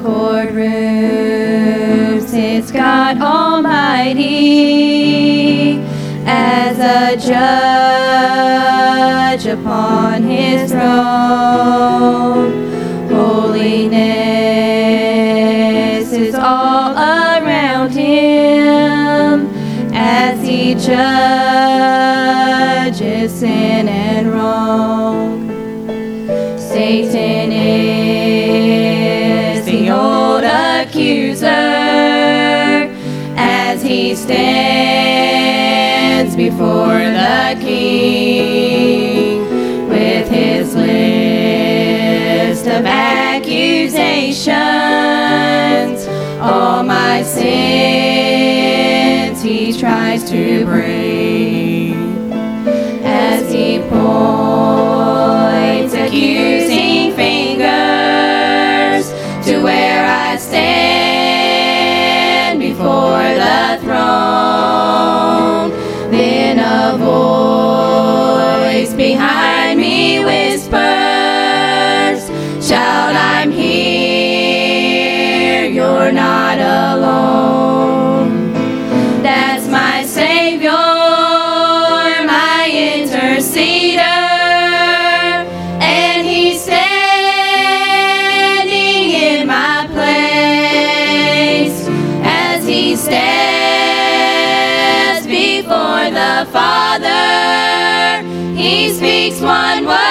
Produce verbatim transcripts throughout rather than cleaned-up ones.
courtroom sits God Almighty as a judge upon his throne. Holiness is all around him as he judges sin and wrong. Satan is the old accuser as he stands before the king with his list of accusations. All my sins he tries to bring as he points accusing fingers to where I stand before the throne. Then a voice behind me whispers, "Child, I'm here, you're not alone." That's my Savior, my interceder, and he's standing in my place as he stands before the Father. He speaks one word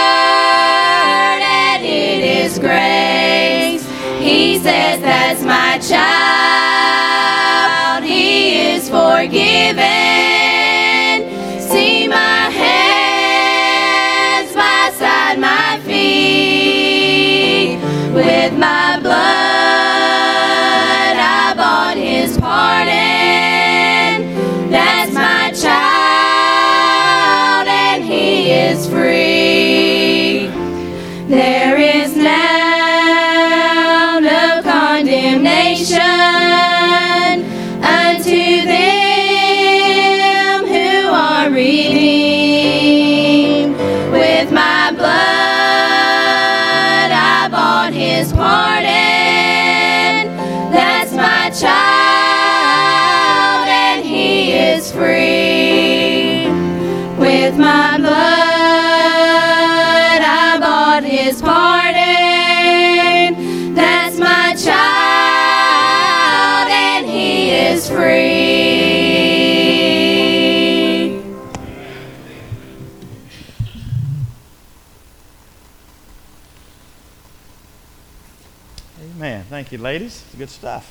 and it is grace. He says, "That's my child, he is forgiven." See my hands beside my feet, with my blood I bought his pardon. That's my child and he is free. There is now no condemnation unto them who are redeemed. With my blood I bought his pardon. That's my child and he is free. With my blood I bought his pardon. That's my child and he is free. Amen. Thank you, ladies. It's good stuff.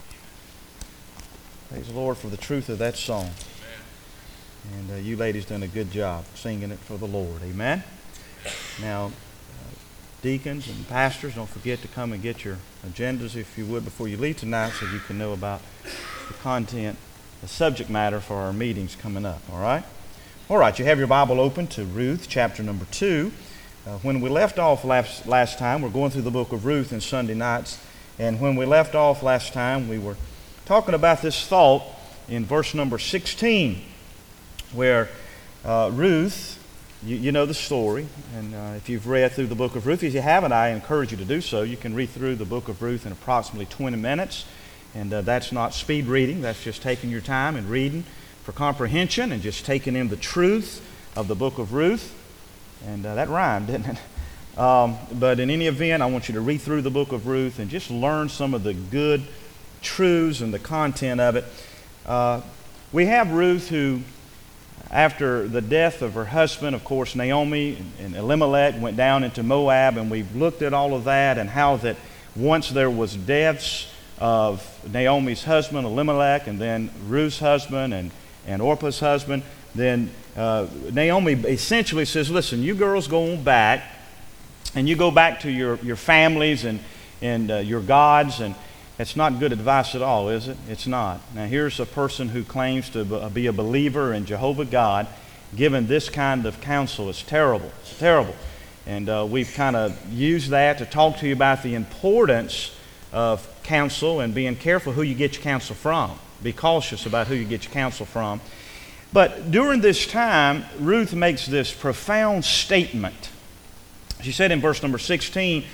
Praise the Lord for the truth of that song. And uh, you ladies done a good job singing it for the Lord. Amen. Now, uh, deacons and pastors, don't forget to come and get your agendas, if you would, before you leave tonight, so you can know about the content, the subject matter for our meetings coming up. All right? All right, you have your Bible open to Ruth, chapter number two. Uh, when we left off last, last time, we're going through the book of Ruth in Sunday nights, and when we left off last time, we were talking about this thought in verse number sixteen, where uh, Ruth, you, you know the story, and uh, if you've read through the book of Ruth, if you haven't, I encourage you to do so. You can read through the book of Ruth in approximately twenty minutes, and uh, that's not speed reading, that's just taking your time and reading for comprehension and just taking in the truth of the book of Ruth. And uh, that rhymed, didn't it? Um, but in any event, I want you to read through the book of Ruth and just learn some of the good truths and the content of it. Uh, we have Ruth who, after the death of her husband, of course, Naomi and Elimelech went down into Moab, and we've looked at all of that and how that once there was deaths of Naomi's husband, Elimelech, and then Ruth's husband and, and Orpah's husband, then uh, Naomi essentially says, listen, you girls go on back, and you go back to your, your families and, and uh, your gods, and it's not good advice at all, is it? It's not. Now here's a person who claims to be a believer in Jehovah God, given this kind of counsel. It's terrible. It's terrible. And uh, we've kind of used that to talk to you about the importance of counsel and being careful who you get your counsel from. Be cautious about who you get your counsel from. But during this time, Ruth makes this profound statement. She said in verse number sixteen,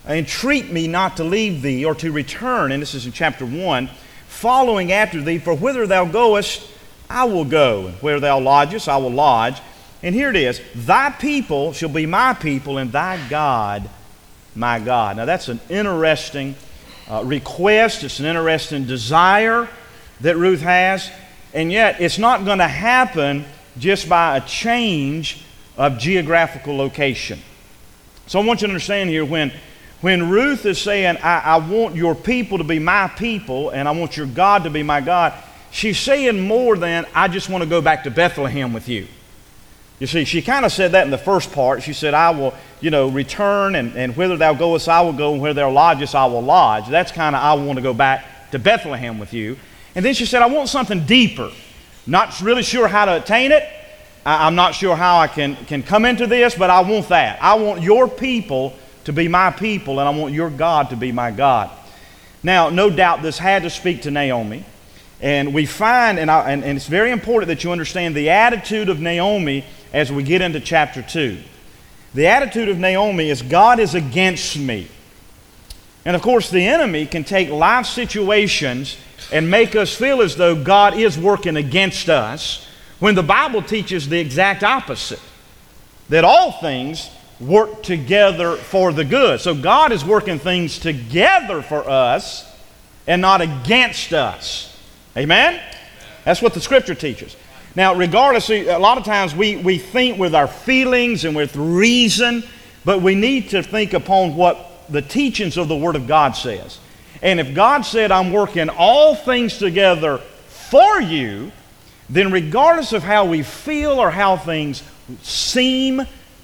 entreat me not to leave thee or to return. And this is in chapter one. Following after thee, for whither thou goest, I will go. And where thou lodgest, I will lodge. And here it is, thy people shall be my people, and thy God my God. Now that's an interesting uh, request. It's an interesting desire that Ruth has. And yet it's not going to happen just by a change of geographical location. So I want you to understand here, when, when Ruth is saying, I, I want your people to be my people, and I want your God to be my God, she's saying more than, I just want to go back to Bethlehem with you. You see, she kind of said that in the first part. She said, I will, you know, return, and, and whither thou goest, I will go, and where thou lodgest, I will lodge. That's kind of, I want to go back to Bethlehem with you. And then she said, I want something deeper. Not really sure how to attain it. I, I'm not sure how I can, can come into this, but I want that. I want your people to be my people, and I want your God to be my God. Now, no doubt this had to speak to Naomi. And we find, and, I, and, and it's very important that you understand the attitude of Naomi as we get into chapter two. The attitude of Naomi is, God is against me. And of course, the enemy can take life situations and make us feel as though God is working against us, when the Bible teaches the exact opposite, that all things work together for the good. So God is working things together for us and not against us. Amen? That's what the Scripture teaches. Now, regardless, a lot of times we, we think with our feelings and with reason, but we need to think upon what the teachings of the Word of God says. And if God said, I'm working all things together for you, then regardless of how we feel or how things seem,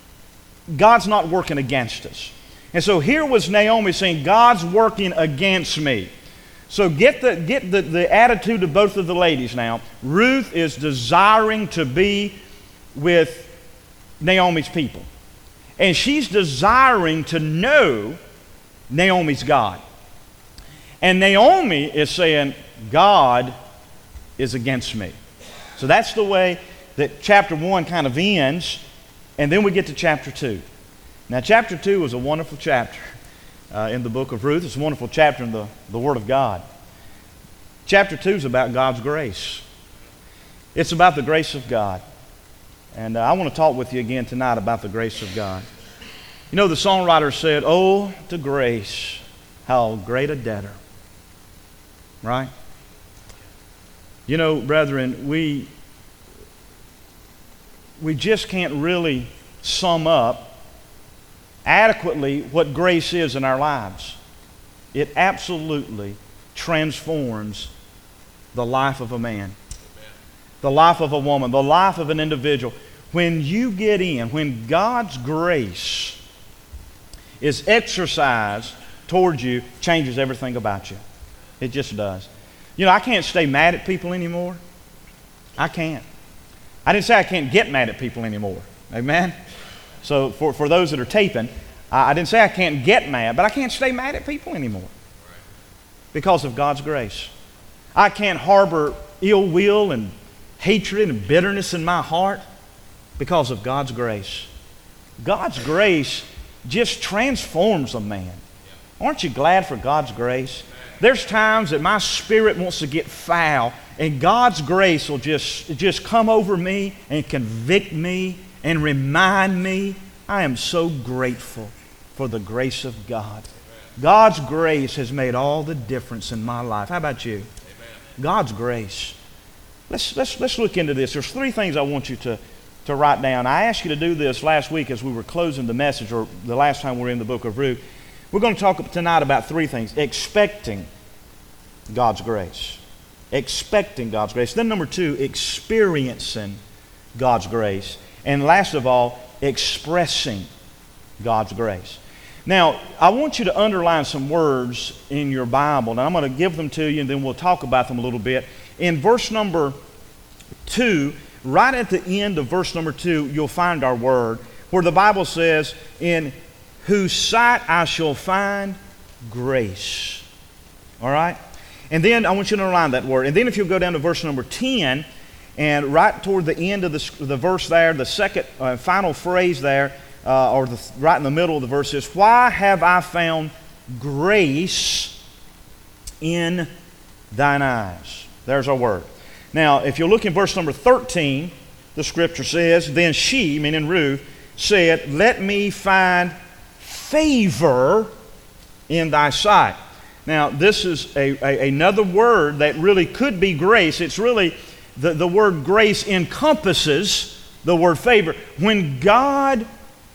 God's not working against us. And so here was Naomi saying, God's working against me. So get the, get the, the attitude of both of the ladies now. Ruth is desiring to be with Naomi's people. And she's desiring to know Naomi's God. And Naomi is saying, God is against me. So that's the way that chapter one kind of ends. And then we get to chapter two. Now chapter two was a wonderful chapter uh, in the book of Ruth. It's a wonderful chapter in the, the Word of God. Chapter two is about God's grace. It's about the grace of God. And uh, I want to talk with you again tonight about the grace of God. You know, the songwriter said, oh, to grace, how great a debtor. Right? You know, brethren, we, we just can't really sum up adequately what grace is in our lives. It absolutely transforms the life of a man, the life of a woman, the life of an individual. When you get in, when God's grace is exercised towards you, changes everything about you. It just does. You know, I can't stay mad at people anymore. I can't. I didn't say I can't get mad at people anymore. Amen? So for, for those that are taping, I, I didn't say I can't get mad, but I can't stay mad at people anymore because of God's grace. I can't harbor ill will and hatred and bitterness in my heart because of God's grace. God's grace just transforms a man. Aren't you glad for God's grace? There's times that my spirit wants to get foul, and God's grace will just, just come over me and convict me and remind me I am so grateful for the grace of God. God's grace has made all the difference in my life. How about you? Amen. God's grace. Let's, let's, let's look into this. There's three things I want you to, to write down. I asked you to do this last week as we were closing the message, or the last time we were in the book of Ruth. We're going to talk tonight about three things. Expecting God's grace. Expecting God's grace. Then number two, experiencing God's grace. And last of all, expressing God's grace. Now, I want you to underline some words in your Bible, and I'm going to give them to you, and then we'll talk about them a little bit. In verse number two, right at the end of verse number two, you'll find our word, where the Bible says, in whose sight I shall find grace. All right? And then I want you to underline that word. And then if you'll go down to verse number ten, and right toward the end of the, the verse there, the second uh, final phrase there, uh, or the, right in the middle of the verse is, why have I found grace in thine eyes? There's our word. Now, if you look in verse number thirteen, the scripture says, then she, meaning Ruth, said, let me find favor in thy sight. Now, this is a, a, another word that really could be grace. It's really, the, the word grace encompasses the word favor. When God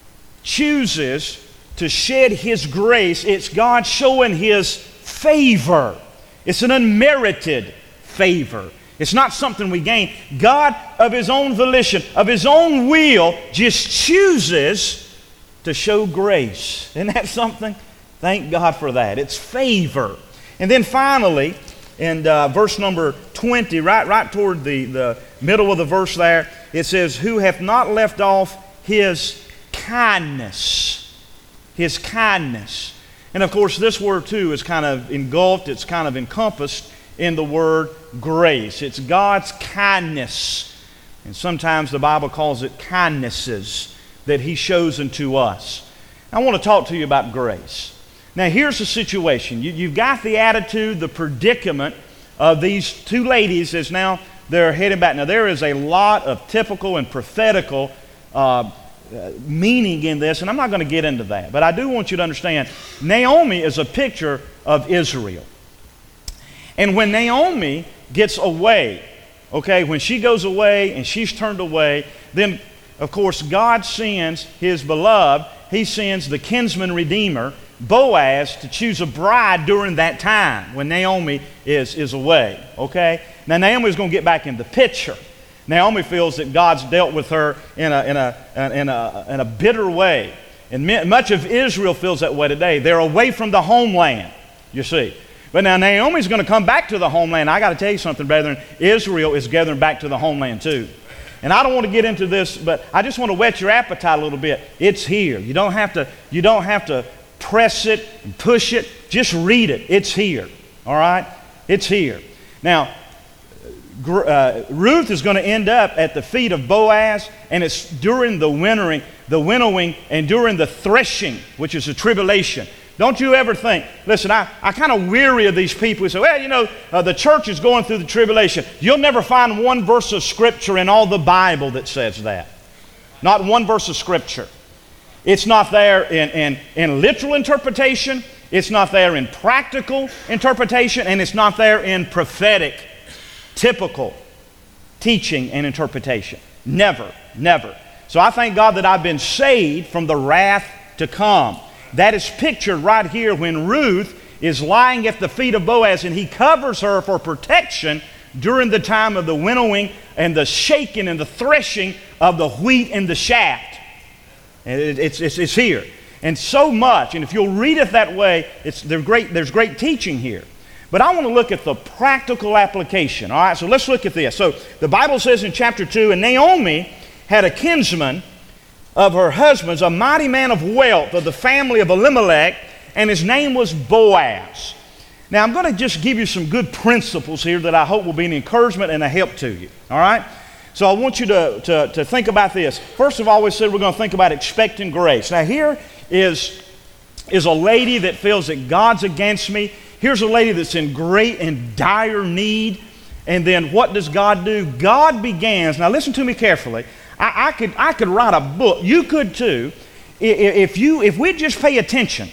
chooses to shed His grace, it's God showing His favor. It's an unmerited favor. It's not something we gain. God, of His own volition, of His own will, just chooses to show grace. Isn't that something? Thank God for that. It's favor. And then finally, in uh, verse number twenty, right, right toward the, the middle of the verse there, it says, who hath not left off His kindness. His kindness. And of course, this word too is kind of engulfed, it's kind of encompassed in the word grace. It's God's kindness. And sometimes the Bible calls it kindnesses that He shows unto us. I want to talk to you about grace. Now here's the situation. You, you've got the attitude, the predicament of these two ladies as now they're heading back. Now there is a lot of typical and prophetical uh, uh, meaning in this, and I'm not going to get into that. But I do want you to understand, Naomi is a picture of Israel. And when Naomi gets away, okay, when she goes away and she's turned away, then of course God sends His beloved, He sends the kinsman redeemer, Boaz, to choose a bride during that time when Naomi is, is away, okay? Now Naomi's going to get back in the picture. Naomi feels that God's dealt with her in a, in a, in a, in a bitter way. And much of Israel feels that way today. They're away from the homeland, you see. But now Naomi's going to come back to the homeland. I got to tell you something, brethren. Israel is gathering back to the homeland too. And I don't want to get into this, but I just want to whet your appetite a little bit. It's here. You don't have to, you don't have to press it and push it. Just read it. It's here. All right? It's here. Now, uh, Ruth is going to end up at the feet of Boaz, and it's during the winnowing, the winnowing and during the threshing, which is the tribulation. Don't you ever think, listen, I, I kind of weary of these people who say, well, you know, uh, the church is going through the tribulation. You'll never find one verse of Scripture in all the Bible that says that. Not one verse of Scripture. It's not there in, in, in literal interpretation. It's not there in practical interpretation. And it's not there in prophetic, typical teaching and interpretation. Never, never. So I thank God that I've been saved from the wrath to come. That is pictured right here when Ruth is lying at the feet of Boaz and he covers her for protection during the time of the winnowing and the shaking and the threshing of the wheat in the shaft. And it, it's, it's, it's here. And so much, and if you'll read it that way, it's, there's, great, there's great teaching here. But I want to look at the practical application. All right, so let's look at this. So the Bible says in chapter two, and Naomi had a kinsman of her husband's, a mighty man of wealth of the family of Elimelech, and his name was Boaz. Now I'm going to just give you some good principles here that I hope will be an encouragement and a help to you. All right? So I want you to, to, to think about this. First of all, we said we're going to think about expecting grace. Now here is, is a lady that feels that God's against me. Here's a lady that's in great and dire need. And then what does God do? God begins, now listen to me carefully. I, I could I could write a book. You could too. If you if we just pay attention,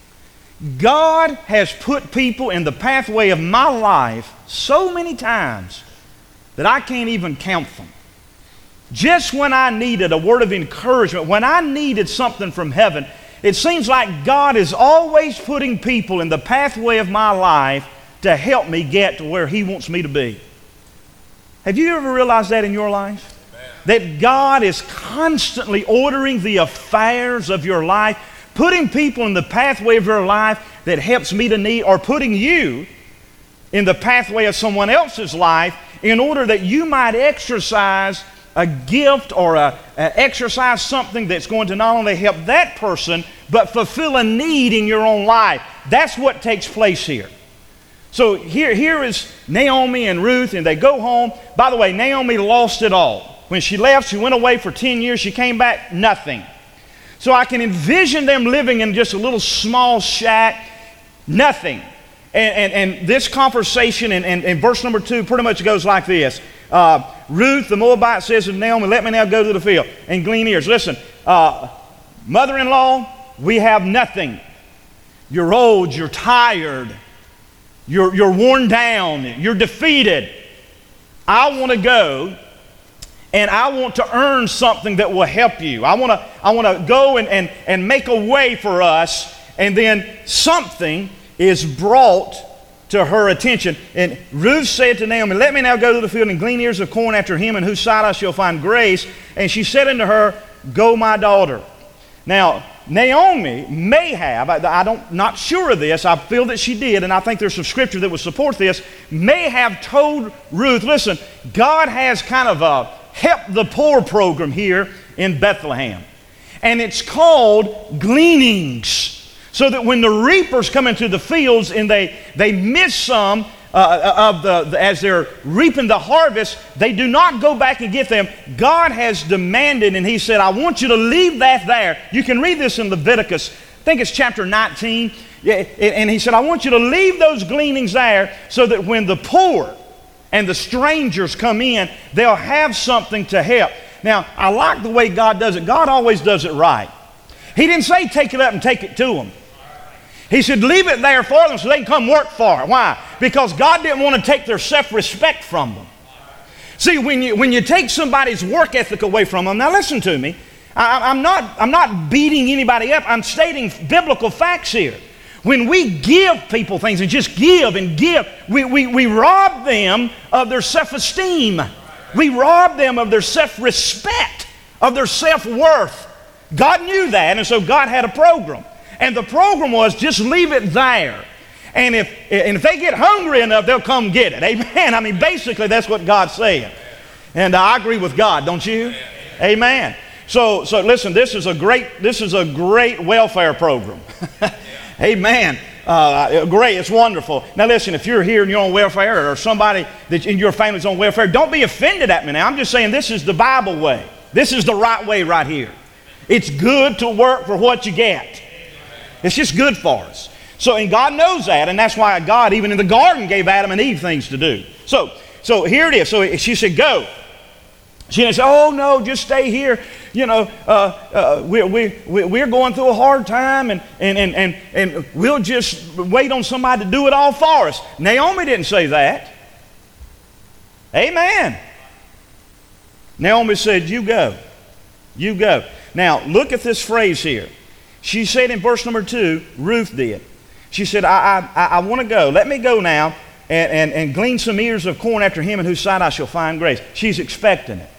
God has put people in the pathway of my life so many times that I can't even count them. Just when I needed a word of encouragement, when I needed something from heaven, it seems like God is always putting people in the pathway of my life to help me get to where He wants me to be. Have you ever realized that in your life? That God is constantly ordering the affairs of your life, putting people in the pathway of your life that helps me to need, or putting you in the pathway of someone else's life in order that you might exercise a gift or a, a exercise something that's going to not only help that person, but fulfill a need in your own life. That's what takes place here. So here, here is Naomi and Ruth, and they go home. By the way, Naomi lost it all. When she left, she went away for ten years. She came back, nothing. So I can envision them living in just a little small shack, nothing. And, and, and this conversation in, in, in verse number two pretty much goes like this. Uh, Ruth, the Moabite, says to Naomi, let me now go to the field and glean ears. Listen, uh, mother-in-law, we have nothing. You're old, you're tired, you're, you're worn down, you're defeated. I want to go and I want to earn something that will help you. I want to I want to go and, and, and make a way for us, and then something is brought to her attention. And Ruth said to Naomi, let me now go to the field and glean ears of corn after him in whose sight I shall find grace. And she said unto her, go, my daughter. Now, Naomi may have, I, I don't, not sure of this, I feel that she did, and I think there's some scripture that would support this, may have told Ruth, listen, God has kind of a Help the Poor program here in Bethlehem. And it's called gleanings. So that when the reapers come into the fields and they, they miss some uh, of the, the, as they're reaping the harvest, they do not go back and get them. God has demanded, and He said, I want you to leave that there. You can read this in Leviticus, I think it's chapter nineteen. Yeah, and He said, I want you to leave those gleanings there so that when the poor and the strangers come in, they'll have something to help. Now, I like the way God does it. God always does it right. He didn't say take it up and take it to them. He said leave it there for them so they can come work for it. Why? Because God didn't want to take their self-respect from them. See, when you, when you take somebody's work ethic away from them, now listen to me, I, I'm, not, I'm not beating anybody up. I'm stating biblical facts here. When we give people things and just give and give, we, we, we rob them of their self-esteem. We rob them of their self-respect, of their self-worth. God knew that, and so God had a program. And the program was just leave it there. And if, and if they get hungry enough, they'll come get it. Amen. I mean, basically, that's what God's saying. And I agree with God, don't you? Amen. So, so listen, this is a great, this is a great welfare program. Amen. Uh, great. It's wonderful. Now listen, if you're here and you're on welfare, or somebody that in your family's on welfare, don't be offended at me now. I'm just saying this is the Bible way. This is the right way right here. It's good to work for what you get. It's just good for us. So, and God knows that, and that's why God, even in the garden, gave Adam and Eve things to do. So, so here it is. So she said, go. She didn't say, oh, no, just stay here. You know, uh, uh, we, we, we, we're going through a hard time, and, and, and, and, and we'll just wait on somebody to do it all for us. Naomi didn't say that. Amen. Naomi said, you go. You go. Now, look at this phrase here. She said in verse number two, Ruth did. She said, I, I, I want to go. Let me go now and, and, and glean some ears of corn after him in whose sight I shall find grace. She's expecting it.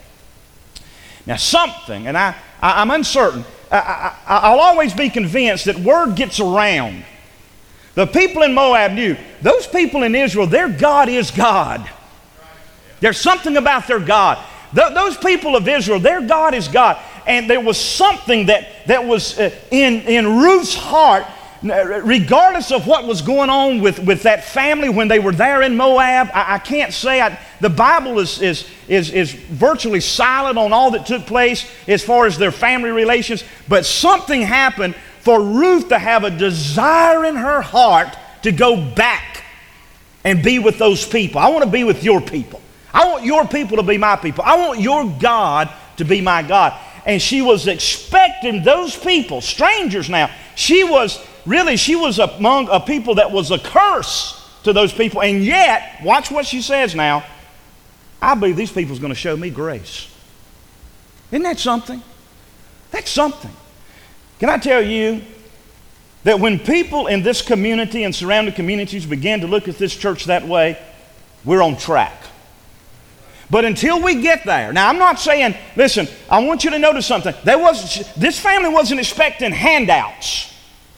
Now something, and I, I, I'm uncertain, I, I, I'll always be convinced that word gets around. The people in Moab knew, those people in Israel, their God is God. There's something about their God. Th- those people of Israel, their God is God. And there was something that, that was uh, in, in Ruth's heart, regardless of what was going on with, with that family when they were there in Moab. I, I can't say, I, the Bible is, is, is, is virtually silent on all that took place as far as their family relations, but something happened for Ruth to have a desire in her heart to go back and be with those people. I want to be with your people. I want your people to be my people. I want your God to be my God. And she was expecting those people, strangers now. She was, really, she was among a people that was a curse to those people. And yet, watch what she says now, I believe these people are going to show me grace. Isn't that something? That's something. Can I tell you that when people in this community and surrounding communities begin to look at this church that way, we're on track. But until we get there, now I'm not saying, listen, I want you to notice something. There was, this family wasn't expecting handouts.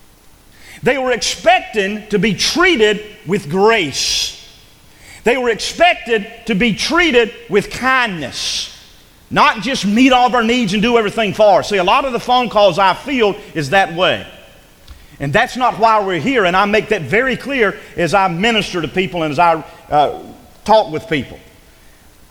They were expecting to be treated with grace. They were expected to be treated with kindness. Not just meet all of our needs and do everything for us. See, a lot of the phone calls I field is that way. And that's not why we're here. And I make that very clear as I minister to people and as I uh, talk with people.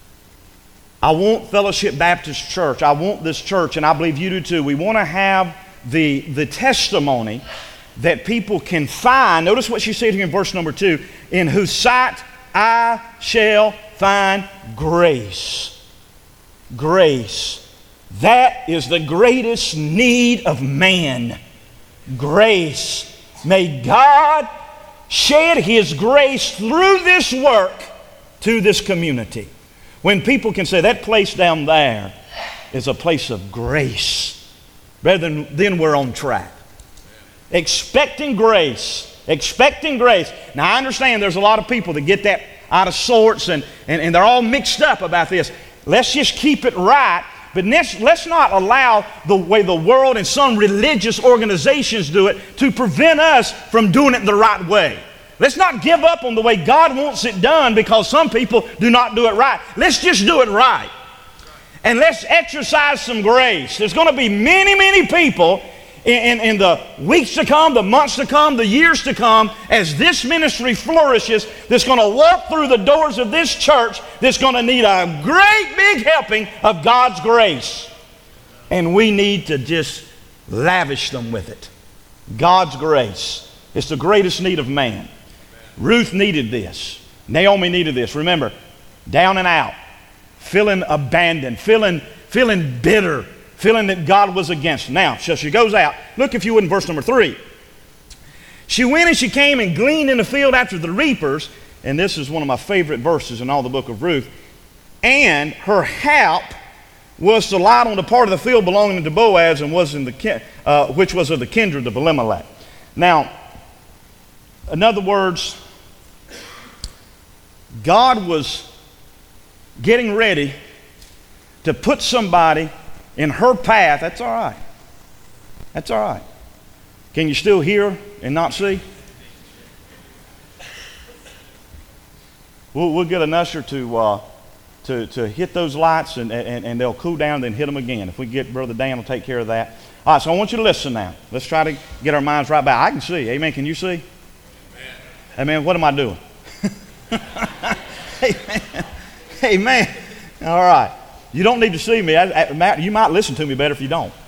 I want Fellowship Baptist Church. I want this church, and I believe you do too. We want to have the, the testimony that people can find. Notice what she said here in verse number two. In whose sight I shall find grace. Grace. That is the greatest need of man. Grace. May God shed His grace through this work to this community. When people can say that place down there is a place of grace, brethren, then we're on track. Expecting grace. Expecting grace. Now I understand there's a lot of people that get that out of sorts and, and, and they're all mixed up about this. Let's just keep it right, but let's, let's not allow the way the world and some religious organizations do it to prevent us from doing it the right way. Let's not give up on the way God wants it done because some people do not do it right. Let's just do it right. And let's exercise some grace. There's going to be many, many people in, in, in the weeks to come, the months to come, the years to come, as this ministry flourishes, that's going to walk through the doors of this church that's going to need a great big helping of God's grace. And we need to just lavish them with it. God's grace. It's the greatest need of man. Ruth needed this. Naomi needed this. Remember, down and out, feeling abandoned, feeling, feeling bitter, feeling that God was against her. Now, so she goes out. Look, if you would, in verse number three. She went and she came and gleaned in the field after the reapers, and this is one of my favorite verses in all the book of Ruth. And her hap was to lie on the part of the field belonging to Boaz, and was in the uh, which was of the kindred of Elimelech. Now, in other words, God was getting ready to put somebody in her path. That's all right. That's all right. Can you still hear and not see? We'll, we'll get an usher to, uh, to, to hit those lights, and, and, and they'll cool down, then hit them again. If we get Brother Dan, will take care of that. All right, so I want you to listen now. Let's try to get our minds right back. I can see. Amen. Can you see? Amen. Amen. What am I doing? Amen. Amen. All right. You don't need to see me. I, I, Matt, you might listen to me better if you don't.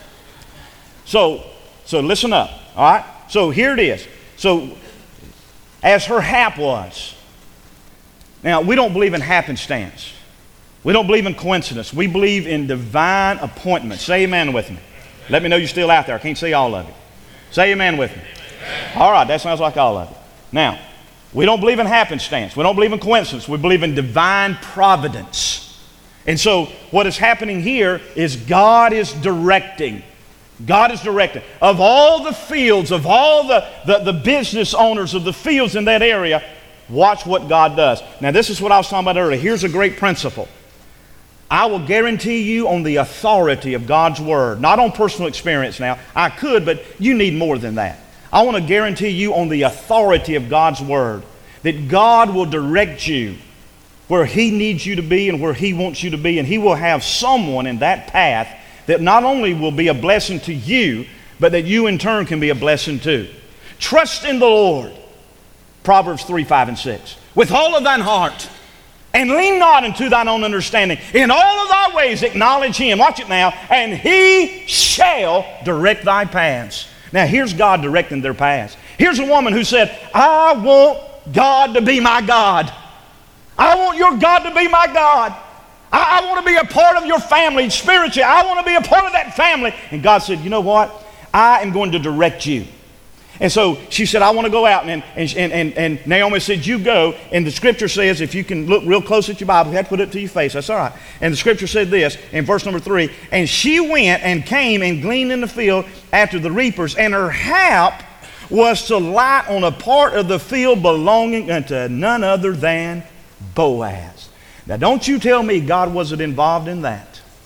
So, so listen up. All right. So here it is. So, as her hap was. Now, we don't believe in happenstance. We don't believe in coincidence. We believe in divine appointment. Say amen with me. Let me know you're still out there. I can't see all of you. Say amen with me. All right. That sounds like all of you. Now, we don't believe in happenstance. We don't believe in coincidence. We believe in divine providence. And so what is happening here is God is directing. God is directing. Of all the fields, of all the, the, the business owners of the fields in that area, watch what God does. Now this is what I was talking about earlier. Here's a great principle. I will guarantee you on the authority of God's Word, not on personal experience now. I could, but you need more than that. I want to guarantee you on the authority of God's Word that God will direct you where He needs you to be and where He wants you to be, and He will have someone in that path that not only will be a blessing to you, but that you in turn can be a blessing too. Trust in the Lord. Proverbs three, five, and six. With all of thine heart, and lean not into thine own understanding. In all of thy ways acknowledge Him. Watch it now. And He shall direct thy paths. Now here's God directing their paths. Here's a woman who said, I want God to be my God. I want your God to be my God. I, I want to be a part of your family spiritually. I want to be a part of that family. And God said, you know what? I am going to direct you. And so she said, I want to go out. And, and, and, and Naomi said, you go. And the scripture says, if you can look real close at your Bible, you have to put it to your face. That's all right. And the scripture said this in verse number three. And she went and came and gleaned in the field after the reapers. And her hap was to lie on a part of the field belonging unto none other than Boaz. Now don't you tell me God wasn't involved in that.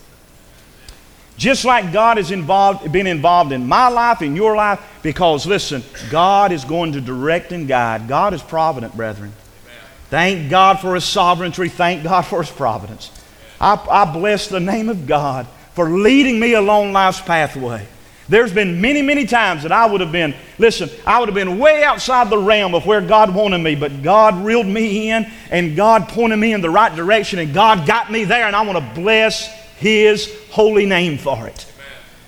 Just like God has involved, been involved in my life, in your life, because listen, God is going to direct and guide. God is provident, brethren. Amen. Thank God for His sovereignty. Thank God for His providence. I, I bless the name of God for leading me along life's pathway. There's been many, many times that I would have been, listen, I would have been way outside the realm of where God wanted me, but God reeled me in, and God pointed me in the right direction, and God got me there, and I want to bless His holy name for it.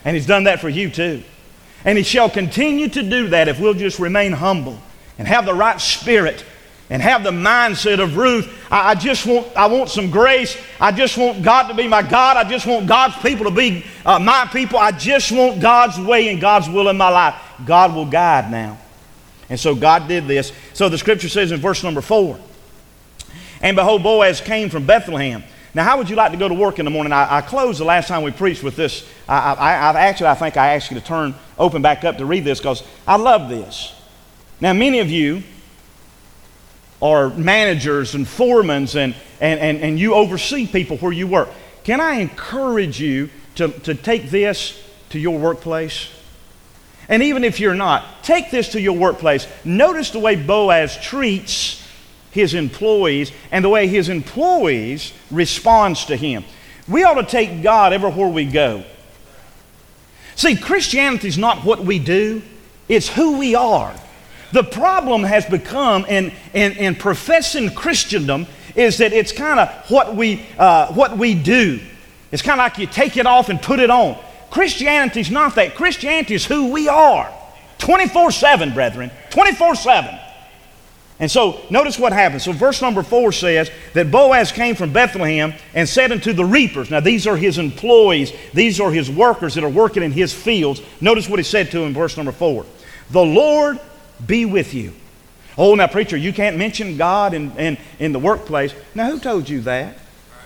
And He's done that for you too. And He shall continue to do that if we'll just remain humble and have the right spirit and have the mindset of Ruth. I, I just want, I want some grace. I just want God to be my God. I just want God's people to be uh, my people. I just want God's way and God's will in my life. God will guide now. And so God did this. So the scripture says in verse number four, and behold, Boaz came from Bethlehem. Now, how would you like to go to work in the morning? I, I closed the last time we preached with this. I, I, I've actually, I think I asked you to turn, open back up to read this because I love this. Now, many of you are managers and foremen and, and, and, and you oversee people where you work. Can I encourage you to, to take this to your workplace? And even if you're not, take this to your workplace. Notice the way Boaz treats his employees and the way his employees responds to him. We ought to take God everywhere we go. See, Christianity is not what we do, it's who we are. The problem has become in, in, in professing Christendom is that it's kind of what we uh, what we do. It's kind of like you take it off and put it on. Christianity is not that. Christianity is who we are. twenty-four seven, brethren. twenty-four seven. And so, notice what happens. So verse number four says that Boaz came from Bethlehem and said unto the reapers. Now these are his employees. These are his workers that are working in his fields. Notice what he said to him in verse number four. The Lord be with you. Oh, now preacher, you can't mention God in, in, in the workplace. Now who told you that?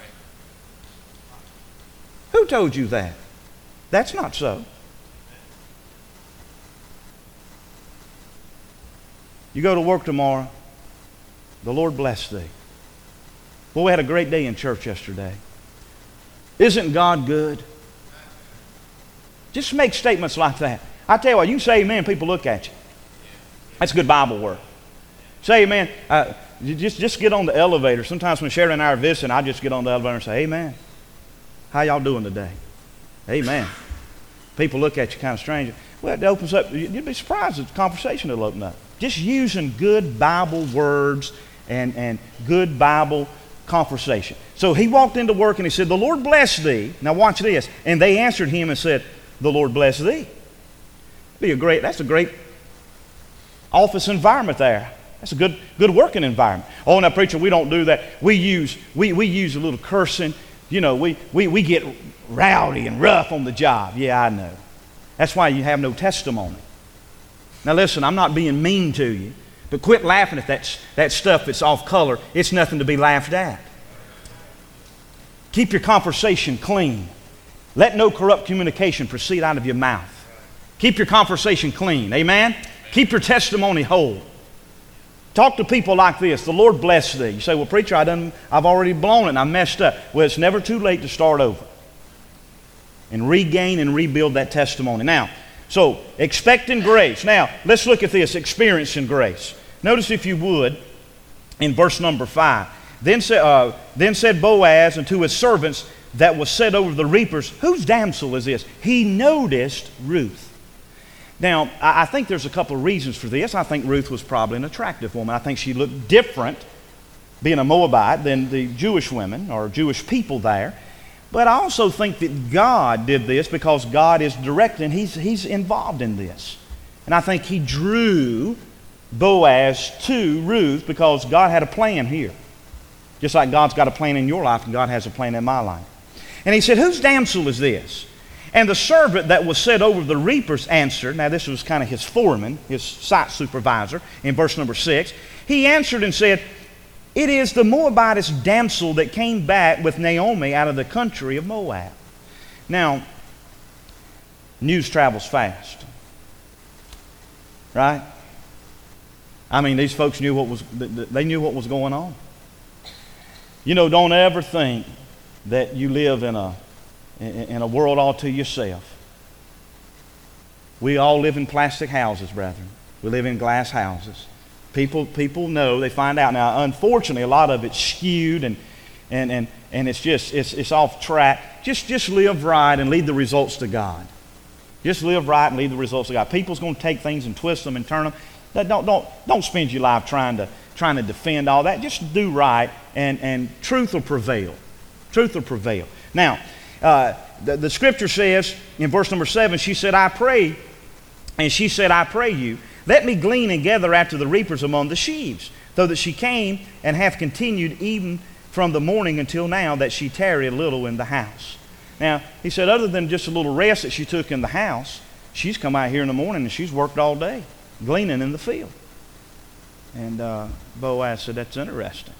Who told you that? That's not so. You go to work tomorrow. The Lord bless thee. Boy, we had a great day in church yesterday. Isn't God good? Just make statements like that. I tell you what, you can say amen, people look at you. That's good Bible work. Say amen. Uh, just, just get on the elevator. Sometimes when Sharon and I are visiting, I just get on the elevator and say, amen. How y'all doing today? Amen. People look at you kind of strange. Well, it opens up. You'd be surprised at the conversation that'll open up. Just using good Bible words and, and good Bible conversation. So he walked into work and he said, the Lord bless thee. Now watch this. And they answered him and said, the Lord bless thee. Be a great, that's a great office environment there. That's a good, good working environment. Oh, now preacher, we don't do that. We use, we, we use a little cursing. You know, we, we, we get rowdy and rough on the job. Yeah, I know. That's why you have no testimony. Now listen, I'm not being mean to you, but quit laughing at that, that stuff that's off color. It's nothing to be laughed at. Keep your conversation clean. Let no corrupt communication proceed out of your mouth. Keep your conversation clean. Amen? Keep your testimony whole. Talk to people like this. The Lord bless thee. You say, well, preacher, I done, I've already blown it and I messed up. Well, it's never too late to start over and regain and rebuild that testimony. Now, so, expecting grace. Now, let's look at this, experiencing grace. Notice, if you would, in verse number five. Then, sa- uh, then said Boaz unto his servants that was set over the reapers, whose damsel is this? He noticed Ruth. Now, I, I think there's a couple of reasons for this. I think Ruth was probably an attractive woman. I think she looked different, being a Moabite, than the Jewish women or Jewish people there. But I also think that God did this because God is directing. He's, he's involved in this. And I think he drew Boaz to Ruth because God had a plan here. Just like God's got a plan in your life and God has a plan in my life. And he said, whose damsel is this? And the servant that was set over the reapers answered. Now this was kind of his foreman, his site supervisor in verse number six. He answered and said, it is the Moabitess damsel that came back with Naomi out of the country of Moab. Now, news travels fast. Right? I mean, these folks knew what was, they knew what was going on. You know, don't ever think that you live in a, in a world all to yourself. We all live in plastic houses, brethren. We live in glass houses. People, people know, they find out. Now, unfortunately, a lot of it's skewed and, and, and, and it's just, it's, it's off track. Just, just live right and leave the results to God. Just live right and leave the results to God. People's going to take things and twist them and turn them. Don't, don't, don't spend your life trying to, trying to defend all that. Just do right and, and truth will prevail. Truth will prevail. Now, uh, the, the scripture says in verse number seven, she said, I pray, and she said, I pray you, let me glean and gather after the reapers among the sheaves. So that she came and hath continued even from the morning until now, that she tarried a little in the house. Now, he said, other than just a little rest that she took in the house, she's come out here in the morning and she's worked all day, gleaning in the field. And uh, Boaz said, that's interesting.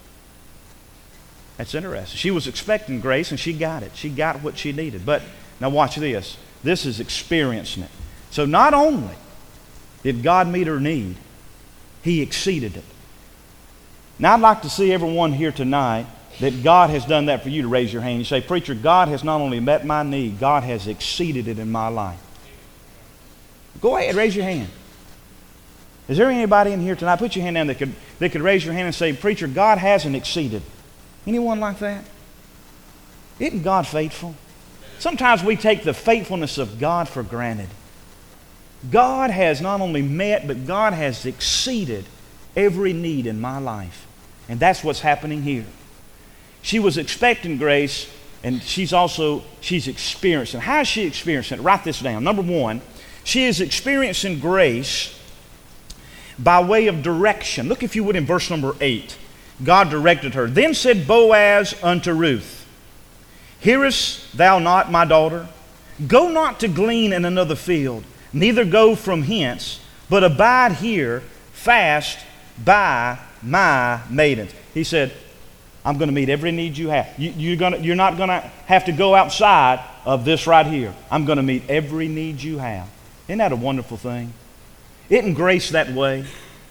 That's interesting. She was expecting grace and she got it. She got what she needed. But now watch this. This is experiencing it. So not only did God meet her need, He exceeded it. Now I'd like to see everyone here tonight that God has done that for you to raise your hand. You say, preacher, God has not only met my need, God has exceeded it in my life. Go ahead, raise your hand. Is there anybody in here tonight? Put your hand down that could, that could raise your hand and say, preacher, God hasn't exceeded. Anyone like that? Isn't God faithful? Sometimes we take the faithfulness of God for granted. God has not only met, but God has exceeded every need in my life. And that's what's happening here. She was expecting grace, and she's also, she's experiencing. How is she experiencing it? Write this down. Number one, she is experiencing grace by way of direction. Look, if you would, in verse number eight. God directed her. Then said Boaz unto Ruth, hearest thou not, my daughter? Go not to glean in another field, neither go from hence, but abide here fast by my maidens. He said, I'm going to meet every need you have. You, you're, gonna, you're not going to have to go outside of this right here. I'm going to meet every need you have. Isn't that a wonderful thing? Isn't grace that way?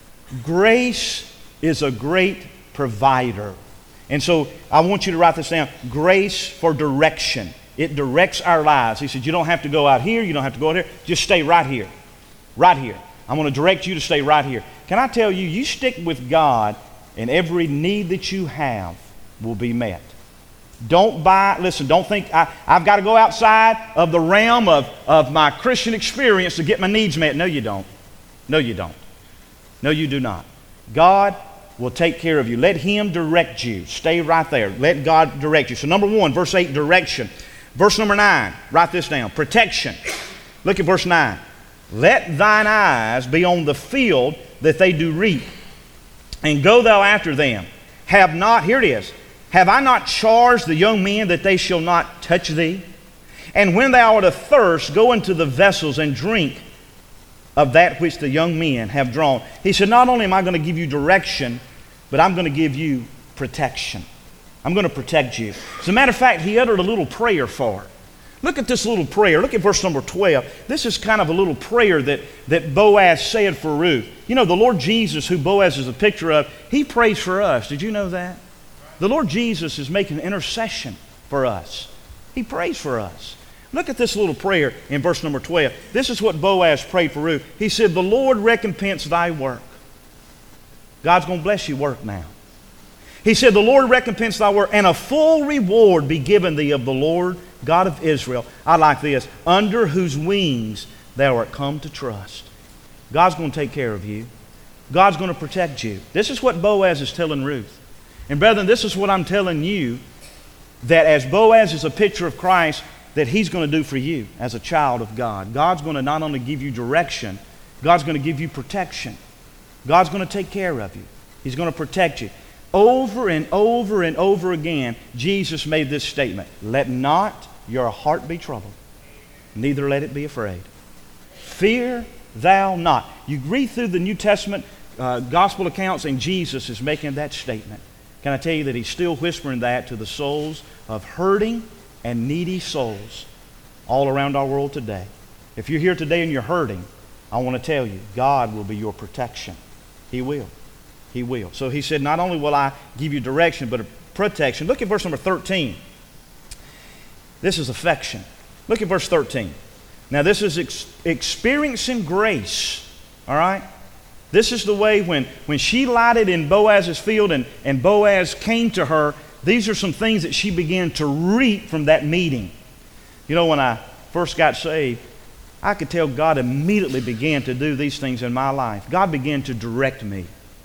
Grace is a great provider. And so I want you to write this down. Grace for direction. It directs our lives. He said, you don't have to go out here. You don't have to go out here. Just stay right here. Right here. I'm going to direct you to stay right here. Can I tell you, you stick with God and every need that you have will be met. Don't buy, listen, don't think I, I've got to go outside of the realm of, of my Christian experience to get my needs met. No, you don't. No, you don't. No, you do not. God will take care of you. Let Him direct you. Stay right there. Let God direct you. So number one, verse eight, direction. Verse number nine, write this down. Protection. Look at verse nine. Let thine eyes be on the field that they do reap, and go thou after them. Have not, here it is, have I not charged the young men that they shall not touch thee? And when thou art athirst, go into the vessels and drink of that which the young men have drawn. He said, not only am I going to give you direction, but I'm going to give you protection. I'm going to protect you. As a matter of fact, he uttered a little prayer for her. Look at this little prayer. Look at verse number twelve. This is kind of a little prayer that, that Boaz said for Ruth. You know, the Lord Jesus, who Boaz is a picture of, He prays for us. Did you know that? The Lord Jesus is making intercession for us. He prays for us. Look at this little prayer in verse number twelve. This is what Boaz prayed for Ruth. He said, the Lord recompense thy work. God's going to bless your work now. He said, the Lord recompense thy work, and a full reward be given thee of the Lord God of Israel. I like this. Under whose wings thou art come to trust. God's going to take care of you. God's going to protect you. This is what Boaz is telling Ruth. And brethren, this is what I'm telling you, that as Boaz is a picture of Christ, that He's going to do for you as a child of God. God's going to not only give you direction, God's going to give you protection. God's going to take care of you. He's going to protect you. Over and over and over again, Jesus made this statement, let not your heart be troubled, neither let it be afraid. Fear thou not. You read through the New Testament uh, gospel accounts, and Jesus is making that statement. Can I tell you that He's still whispering that to the souls of hurting and needy souls all around our world today? If you're here today and you're hurting, I want to tell you, God will be your protection. He will. He will. So He said, not only will I give you direction, but a protection. Look at verse number thirteen. This is affection. Look at verse thirteen. Now this is ex- experiencing grace. All right? This is the way when, when she lighted in Boaz's field and, and Boaz came to her, these are some things that she began to reap from that meeting. You know, when I first got saved, I could tell God immediately began to do these things in my life. God began to direct me.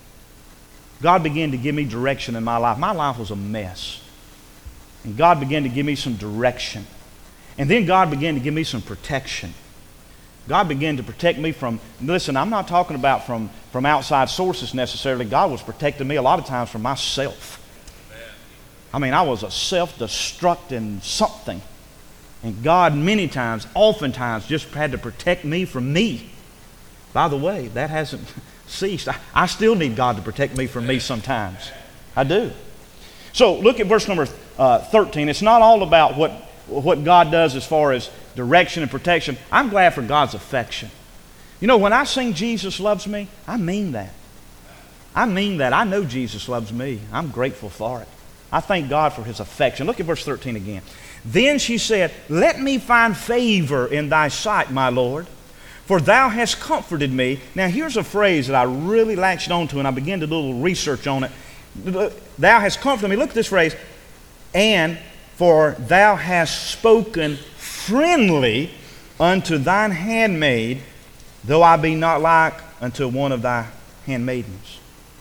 God began to give me direction in my life. My life was a mess. And God began to give me some direction. And then God began to give me some protection. God began to protect me from, listen, I'm not talking about from, from outside sources necessarily. God was protecting me a lot of times from myself. I mean, I was a self-destructing something. And God many times, oftentimes, just had to protect me from me. By the way, that hasn't ceased. I, I still need God to protect me from me sometimes. I do. So look at verse number uh, thirteen. It's not all about what, what God does as far as direction and protection. I'm glad for God's affection. You know, when I sing Jesus loves me, I mean that. I mean that. I know Jesus loves me. I'm grateful for it. I thank God for His affection. Look at verse thirteen again. Then she said, let me find favor in thy sight, my Lord, for thou hast comforted me. Now here's a phrase that I really latched onto, and I began to do a little research on it. Thou hast comforted me. Look at this phrase. And for thou hast spoken friendly unto thine handmaid, though I be not like unto one of thy handmaidens.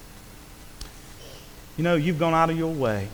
You know, you've gone out of your way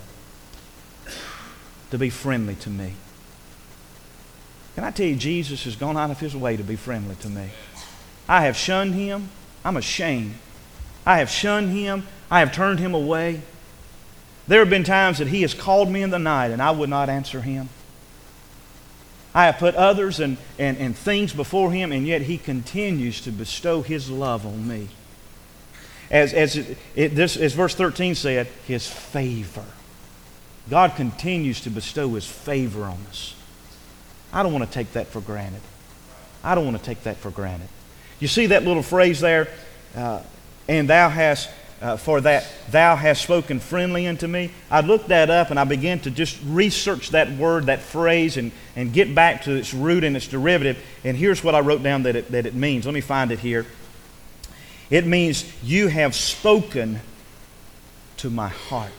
to be friendly to me. Can I tell you, Jesus has gone out of His way to be friendly to me. I have shunned Him. I'm ashamed. I have shunned Him. I have turned Him away. There have been times that He has called me in the night and I would not answer Him. I have put others and, and, and things before Him, and yet He continues to bestow His love on me. As, as, it, it, this, as verse thirteen said, His favor. God continues to bestow His favor on us. I don't want to take that for granted. I don't want to take that for granted. You see that little phrase there? Uh, and thou hast, uh, for that thou hast spoken friendly unto me. I looked that up and I began to just research that word, that phrase, and, and get back to its root and its derivative. And here's what I wrote down that it, that it means. Let me find it here. It means you have spoken to my heart.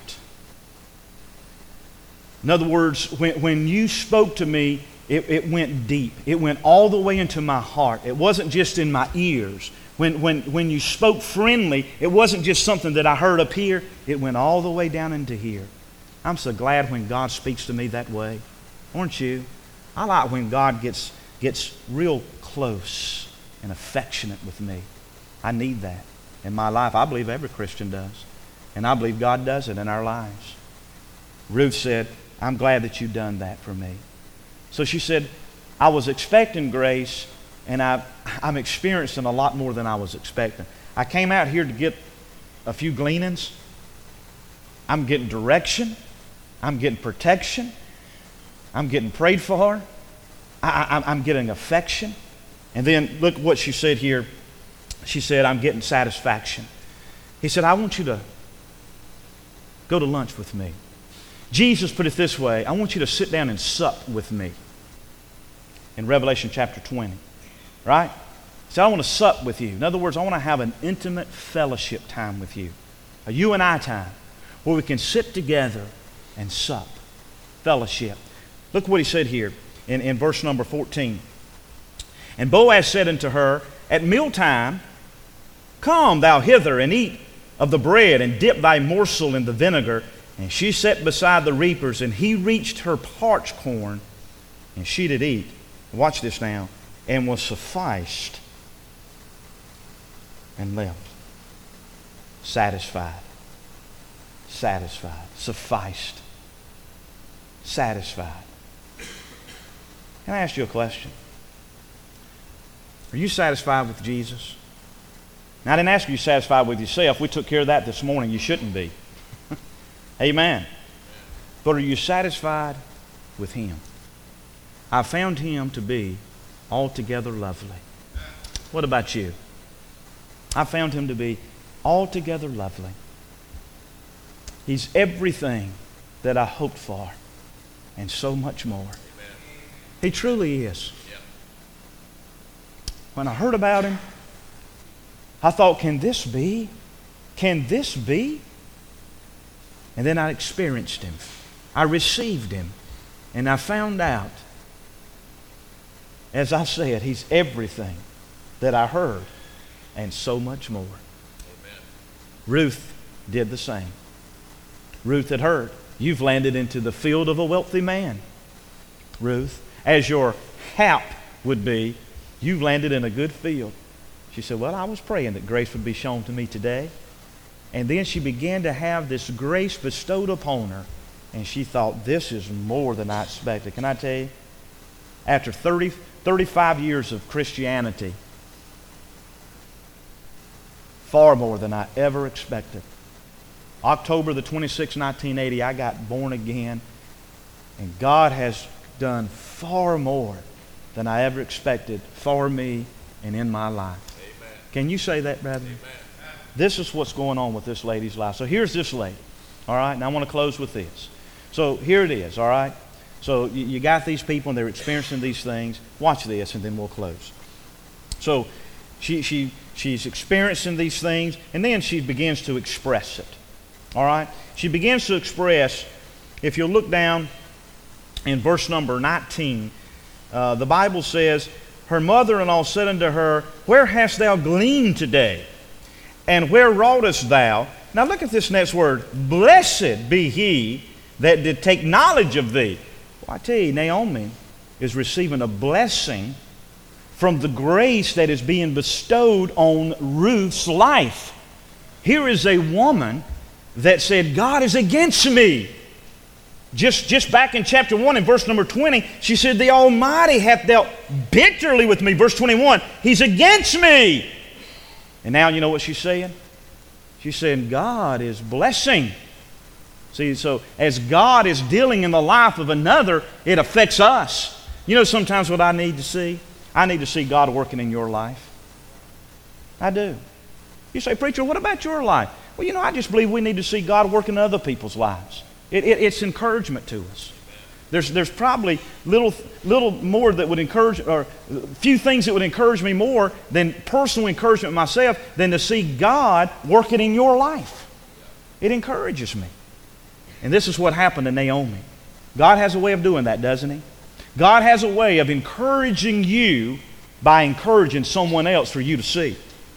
In other words, when, when you spoke to me, it, it went deep. It went all the way into my heart. It wasn't just in my ears. When, when, when you spoke friendly, it wasn't just something that I heard up here. It went all the way down into here. I'm so glad when God speaks to me that way. Aren't you? I like when God gets, gets real close and affectionate with me. I need that in my life. I believe every Christian does. And I believe God does it in our lives. Ruth said, I'm glad that you've done that for me. So she said, I was expecting grace, and I, I'm experiencing a lot more than I was expecting. I came out here to get a few gleanings. I'm getting direction. I'm getting protection. I'm getting prayed for. I, I, I'm getting affection. And then look what she said here. She said, I'm getting satisfaction. He said, I want you to go to lunch with me. Jesus put it this way, I want you to sit down and sup with me. In Revelation chapter twenty. Right? He said, I want to sup with you. In other words, I want to have an intimate fellowship time with you. A you and I time. Where we can sit together and sup. Fellowship. Look what he said here in, in verse number fourteen. And Boaz said unto her, at mealtime, come thou hither and eat of the bread, and dip thy morsel in the vinegar. And she sat beside the reapers, and he reached her parched corn, and she did eat. Watch this now. And was sufficed, and left. Satisfied. Satisfied. Sufficed. Satisfied. Can I ask you a question? Are you satisfied with Jesus? Now, I didn't ask you to be satisfied with yourself. We took care of that this morning. You shouldn't be. Amen. But are you satisfied with Him? I found Him to be altogether lovely. What about you? I found Him to be altogether lovely. He's everything that I hoped for and so much more. He truly is. When I heard about Him, I thought, can this be? Can this be? And then I experienced Him. I received Him. And I found out, as I said, He's everything that I heard and so much more. Amen. Ruth did the same. Ruth had heard, you've landed into the field of a wealthy man. Ruth, as your hap would be, you've landed in a good field. She said, well, I was praying that grace would be shown to me today. And then she began to have this grace bestowed upon her. And she thought, this is more than I expected. Can I tell you? After thirty, thirty-five years of Christianity, far more than I ever expected. October the twenty-sixth, nineteen eighty, I got born again. And God has done far more than I ever expected for me and in my life. Amen. Can you say that, brother? Amen. This is what's going on with this lady's life. So here's this lady. All right, and I want to close with this. So here it is, all right? So you, you got these people and they're experiencing these things. Watch this and then we'll close. So she, she, she's experiencing these things and then she begins to express it. All right? She begins to express, if you'll look down in verse number nineteen, uh, the Bible says, her mother-in-law said unto her, where hast thou gleaned today? And where wrougest thou? Now look at this next word. Blessed be he that did take knowledge of thee. Well, I tell you, Naomi is receiving a blessing from the grace that is being bestowed on Ruth's life. Here is a woman that said, God is against me. Just, just back in chapter one in verse number twenty, she said, the Almighty hath dealt bitterly with me. Verse twenty-one, He's against me. And now you know what she's saying? She's saying, God is blessing. See, so as God is dealing in the life of another, it affects us. You know sometimes what I need to see? I need to see God working in your life. I do. You say, preacher, what about your life? Well, you know, I just believe we need to see God working in other people's lives. It, it, it's encouragement to us. There's, there's probably little, little more that would encourage, or a few things that would encourage me more than personal encouragement myself than to see God working in your life. It encourages me. And this is what happened to Naomi. God has a way of doing that, doesn't He? God has a way of encouraging you by encouraging someone else for you to see.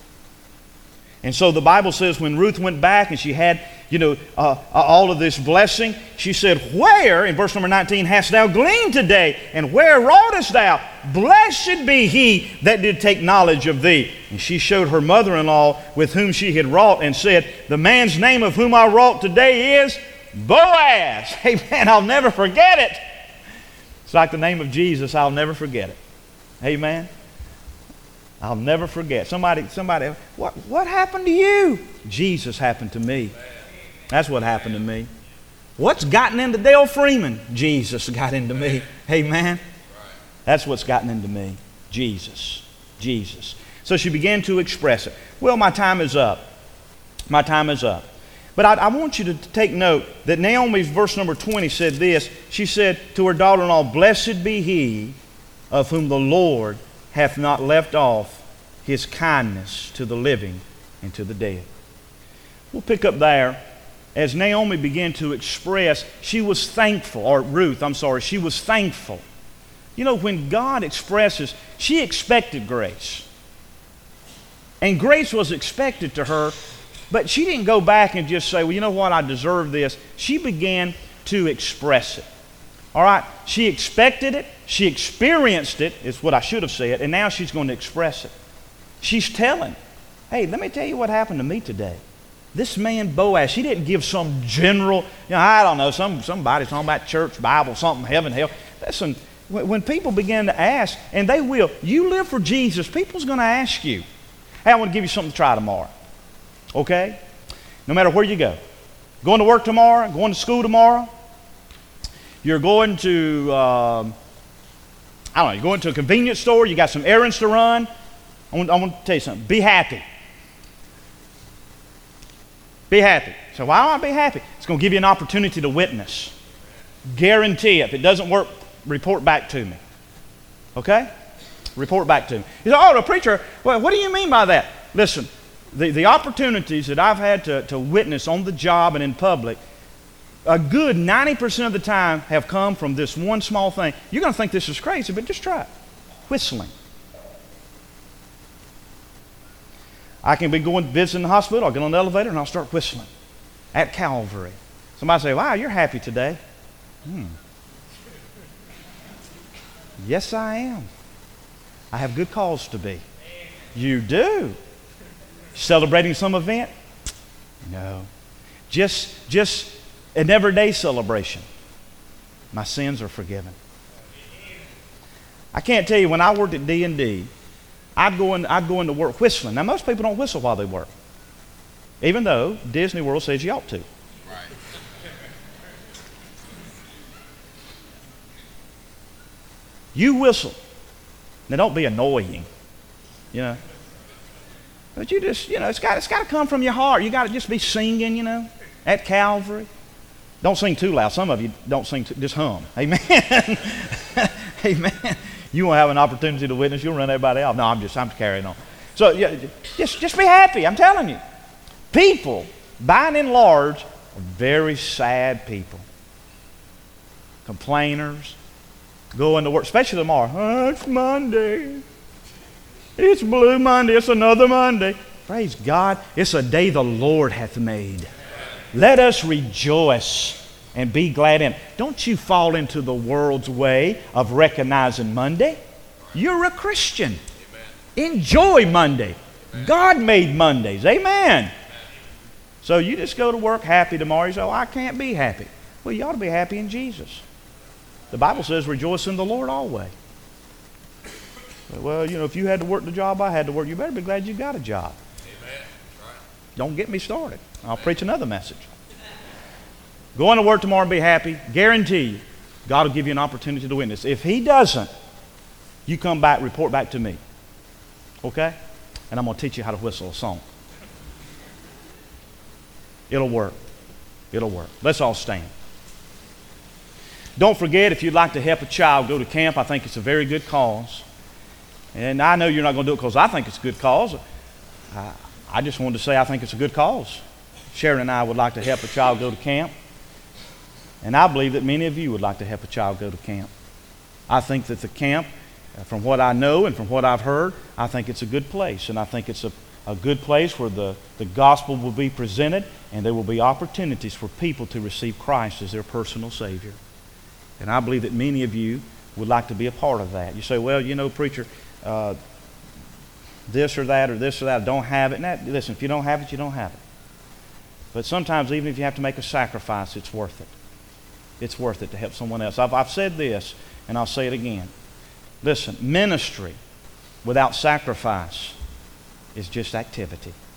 And so the Bible says when Ruth went back and she had, you know, uh, uh, all of this blessing, she said, where, in verse number nineteen, hast thou gleaned today? And where wroughtest thou? Blessed be he that did take knowledge of thee. And she showed her mother-in-law with whom she had wrought and said, the man's name of whom I wrought today is Boaz. Amen. I'll never forget it. It's like the name of Jesus. I'll never forget it. Amen. I'll never forget. Somebody, somebody, what, what happened to you? Jesus happened to me. That's what happened to me. What's gotten into Dale Freeman? Jesus got into me. Amen. That's what's gotten into me. Jesus. Jesus. So she began to express it. Well, my time is up. My time is up. But I, I want you to take note that Naomi's verse number twenty said this. She said to her daughter-in-law, blessed be he of whom the Lord hath not left off his kindness to the living and to the dead. We'll pick up there. As Naomi began to express, she was thankful, or Ruth, I'm sorry, she was thankful. You know, when God expresses, she expected grace. And grace was expected to her, but she didn't go back and just say, well, you know what, I deserve this. She began to express it. All right? She expected it. She experienced it, is what I should have said, and now she's going to express it. She's telling, hey, let me tell you what happened to me today. This man Boaz, he didn't give some general, you know, I don't know, some somebody's talking about church, Bible, something, heaven, hell. Listen, when people begin to ask, and they will, you live for Jesus, people's going to ask you, hey, I want to give you something to try tomorrow. Okay? No matter where you go. Going to work tomorrow, going to school tomorrow. You're going to, um, I don't know, you're going to a convenience store, you got some errands to run. I want, I want to tell you something. Be happy. Be happy. So why don't I be happy? It's going to give you an opportunity to witness. Guarantee it. If it doesn't work, report back to me. Okay? Report back to me. You say, oh, the preacher, well, what do you mean by that? Listen, the, the opportunities that I've had to, to witness on the job and in public, a good ninety percent of the time have come from this one small thing. You're going to think this is crazy, but just try it. Whistling. I can be going visiting the hospital, I'll get on the elevator and I'll start whistling. At Calvary. Somebody say, wow, you're happy today. Hmm. Yes, I am. I have good cause to be. You do. Celebrating some event? No. Just, just an everyday celebration. My sins are forgiven. I can't tell you, when I worked at D and D, I'd go, in, I'd go into work whistling. Now, most people don't whistle while they work, even though Disney World says you ought to. Right. You whistle. Now, don't be annoying, you know. But you just, you know, it's got, it's got to come from your heart. You got to just be singing, you know, at Calvary. Don't sing too loud. Some of you don't sing, too, just hum. Amen. Amen. You won't have an opportunity to witness. You'll run everybody off. No, I'm just, I'm carrying on. So yeah, just, just be happy. I'm telling you. People, by and large, are very sad people. Complainers. Going to work, especially tomorrow. Oh, it's Monday. It's Blue Monday. It's another Monday. Praise God. It's a day the Lord hath made. Let us rejoice and be glad in it. Don't you fall into the world's way of recognizing Monday. You're a Christian. Amen. Enjoy Monday. Amen. God made Mondays. Amen. Amen. So you just go to work happy tomorrow. You say, oh, I can't be happy. Well, you ought to be happy in Jesus. The Bible says, rejoice in the Lord always. Well, you know, if you had to work the job I had to work, you better be glad you got a job. Amen. Right. Don't get me started. I'll preach another message. Going to work tomorrow and be happy. Guarantee you, God will give you an opportunity to witness. If He doesn't, you come back, report back to me. Okay? And I'm going to teach you how to whistle a song. It'll work. It'll work. Let's all stand. Don't forget, if you'd like to help a child go to camp, I think it's a very good cause. And I know you're not going to do it because I think it's a good cause. I, I just wanted to say I think it's a good cause. Sharon and I would like to help a child go to camp. And I believe that many of you would like to help a child go to camp. I think that the camp, from what I know and from what I've heard, I think it's a good place. And I think it's a, a good place where the, the gospel will be presented and there will be opportunities for people to receive Christ as their personal Savior. And I believe that many of you would like to be a part of that. You say, well, you know, preacher, uh, this or that or this or that, I don't have it. And that, listen, if you don't have it, you don't have it. But sometimes even if you have to make a sacrifice, it's worth it. It's worth it to help someone else. I've, I've said this, and I'll say it again. Listen, ministry without sacrifice is just activity.